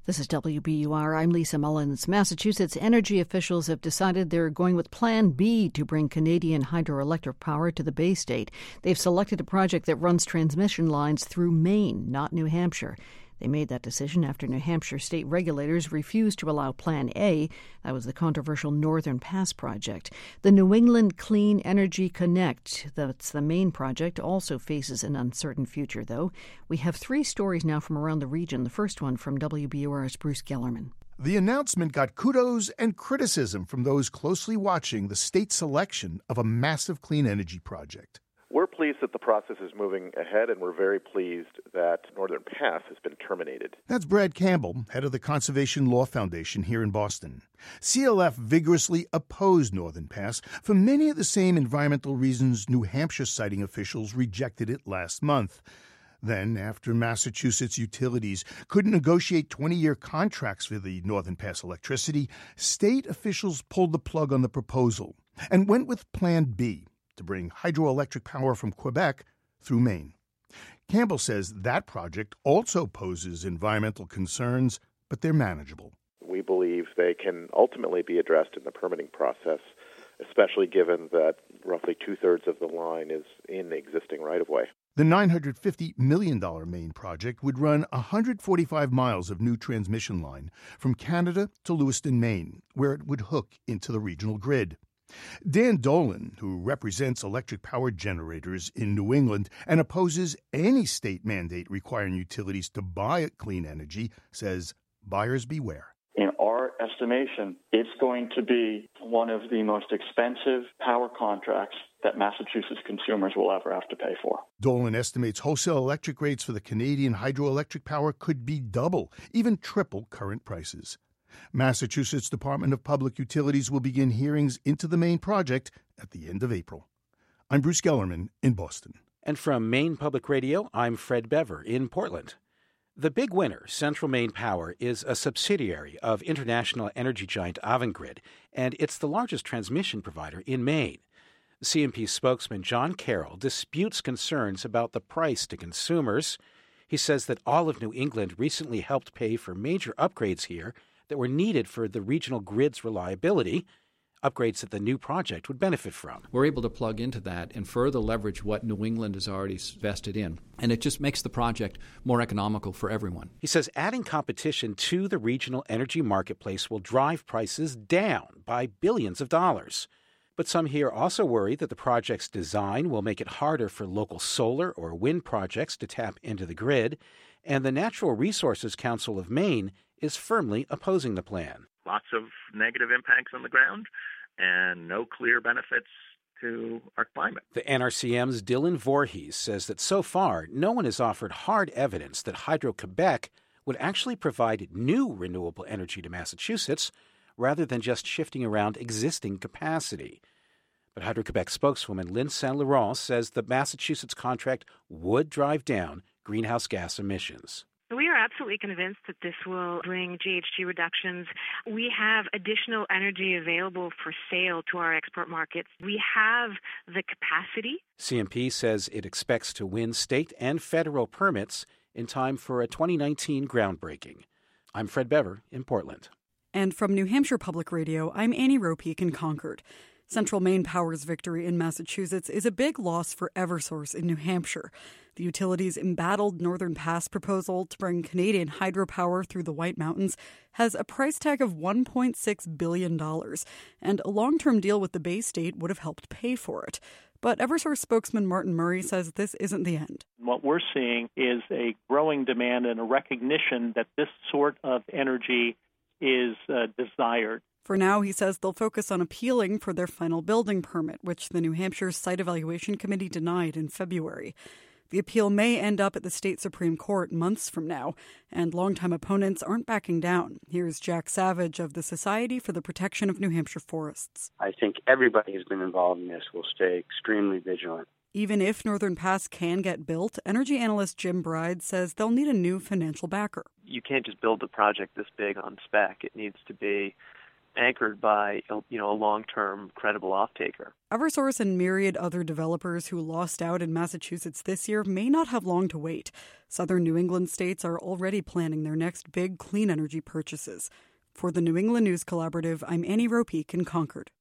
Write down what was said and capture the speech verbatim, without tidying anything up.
This is W B U R. I'm Lisa Mullins. Massachusetts energy officials have decided they're going with Plan B to bring Canadian hydroelectric power to the Bay State. They've selected a project that runs transmission lines through Maine, not New Hampshire. They made that decision after New Hampshire state regulators refused to allow Plan A. That was the controversial Northern Pass project. The New England Clean Energy Connect, that's the main project, also faces an uncertain future, though. We have three stories now from around the region. The first one from W B U R's Bruce Gellerman. The announcement got kudos and criticism from those closely watching the state selection of a massive clean energy project. We're pleased that the process is moving ahead, and we're very pleased that Northern Pass has been terminated. That's Brad Campbell, head of the Conservation Law Foundation here in Boston. C L F vigorously opposed Northern Pass for many of the same environmental reasons New Hampshire siting officials rejected it last month. Then, after Massachusetts utilities couldn't negotiate twenty-year contracts for the Northern Pass electricity, state officials pulled the plug on the proposal and went with Plan B, to bring hydroelectric power from Quebec through Maine. Campbell says that project also poses environmental concerns, but they're manageable. We believe they can ultimately be addressed in the permitting process, especially given that roughly two-thirds of the line is in the existing right-of-way. The nine hundred fifty million dollars Maine project would run one hundred forty-five miles of new transmission line from Canada to Lewiston, Maine, where it would hook into the regional grid. Dan Dolan, who represents electric power generators in New England and opposes any state mandate requiring utilities to buy clean energy, says buyers beware. In our estimation, it's going to be one of the most expensive power contracts that Massachusetts consumers will ever have to pay for. Dolan estimates wholesale electric rates for the Canadian hydroelectric power could be double, even triple current prices. Massachusetts Department of Public Utilities will begin hearings into the Maine project at the end of April. I'm Bruce Gellerman in Boston. And from Maine Public Radio, I'm Fred Bever in Portland. The big winner, Central Maine Power, is a subsidiary of international energy giant Avangrid, and it's the largest transmission provider in Maine. C M P spokesman John Carroll disputes concerns about the price to consumers. He says that all of New England recently helped pay for major upgrades here that were needed for the regional grid's reliability, upgrades that the new project would benefit from. We're able to plug into that and further leverage what New England has already vested in. And it just makes the project more economical for everyone. He says adding competition to the regional energy marketplace will drive prices down by billions of dollars. But some here also worry that the project's design will make it harder for local solar or wind projects to tap into the grid. And the Natural Resources Council of Maine is firmly opposing the plan. Lots of negative impacts on the ground and no clear benefits to our climate. The N R C M's Dylan Voorhees says that so far, no one has offered hard evidence that Hydro-Quebec would actually provide new renewable energy to Massachusetts rather than just shifting around existing capacity. But Hydro-Quebec spokeswoman Lynn Saint Laurent says the Massachusetts contract would drive down greenhouse gas emissions. We are absolutely convinced that this will bring G H G reductions. We have additional energy available for sale to our export markets. We have the capacity. C M P says it expects to win state and federal permits in time for a twenty nineteen groundbreaking. I'm Fred Bever in Portland. And from New Hampshire Public Radio, I'm Annie Ropeek in Concord. Central Maine Power's victory in Massachusetts is a big loss for Eversource in New Hampshire. The utility's embattled Northern Pass proposal to bring Canadian hydropower through the White Mountains has a price tag of one point six billion dollars, and a long-term deal with the Bay State would have helped pay for it. But Eversource spokesman Martin Murray says this isn't the end. What we're seeing is a growing demand and a recognition that this sort of energy is uh, desired. For now, he says they'll focus on appealing for their final building permit, which the New Hampshire Site Evaluation Committee denied in February. The appeal may end up at the state Supreme Court months from now, and longtime opponents aren't backing down. Here's Jack Savage of the Society for the Protection of New Hampshire Forests. I think everybody who's been involved in this will stay extremely vigilant. Even if Northern Pass can get built, energy analyst Jim Bride says they'll need a new financial backer. You can't just build a project this big on spec. It needs to be anchored by, you know, a long-term credible off-taker. Eversource and myriad other developers who lost out in Massachusetts this year may not have long to wait. Southern New England states are already planning their next big clean energy purchases. For the New England News Collaborative, I'm Annie Ropeek in Concord.